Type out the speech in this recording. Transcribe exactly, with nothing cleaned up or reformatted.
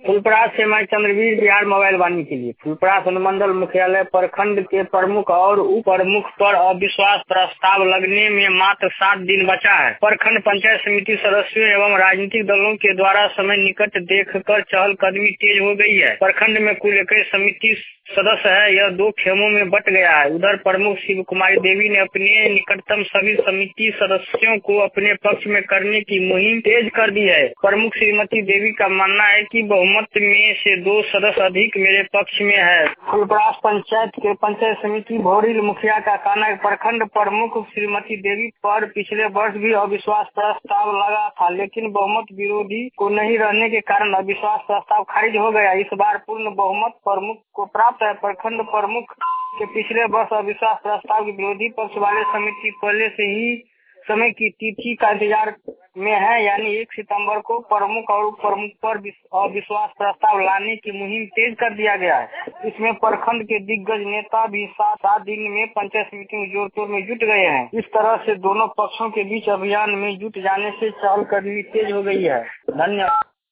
फुलपरास से मैं चंद्रवीर बिहार मोबाइल वाणी के लिए फुलपरास अनुमंडल मुख्यालय प्रखंड के प्रमुख और उप प्रमुख पर अविश्वास प्रस्ताव लगने में मात्र सात दिन बचा है। प्रखंड पंचायत समिति सदस्यों एवं राजनीतिक दलों के द्वारा समय निकट देखकर चहलकदमी तेज हो गई है। प्रखंड में कुल इक्कीस समिति सदस्य है, यह दो खेमों में बट गया है। उधर प्रमुख शिव कुमारी देवी ने अपने निकटतम सभी समिति सदस्यों को अपने पक्ष में करने की मुहिम तेज कर दी है। प्रमुख श्रीमती देवी का मानना है कि बहुमत में से दो सदस्य अधिक मेरे पक्ष में है। फुलपरास पंचायत के पंचायत समिति भोरिल मुखिया का कहना है प्रखंड प्रमुख श्रीमती देवी पर पिछले वर्ष भी अविश्वास प्रस्ताव लगा था, लेकिन बहुमत विरोधी को नहीं रहने के कारण अविश्वास प्रस्ताव खारिज हो गया। इस बार पूर्ण बहुमत प्रमुख को प्राप्त है। प्रखंड प्रमुख के पिछले वर्ष अविश्वास प्रस्ताव के विरोधी पक्ष वाले समिति पहले से ही समय की तिथि का इंतजार में है, यानी एक सितंबर को प्रमुख और उप प्रमुख पर अविश्वास प्रस्ताव लाने की मुहिम तेज कर दिया गया है। इसमें प्रखंड के दिग्गज नेता भी सात सात दिन में पंचायत समिति में जोर तोड़ में जुट गए हैं। इस तरह से दोनों पक्षों के बीच अभियान में जुट जाने से चहलकदमी तेज हो गई है। धन्यवाद।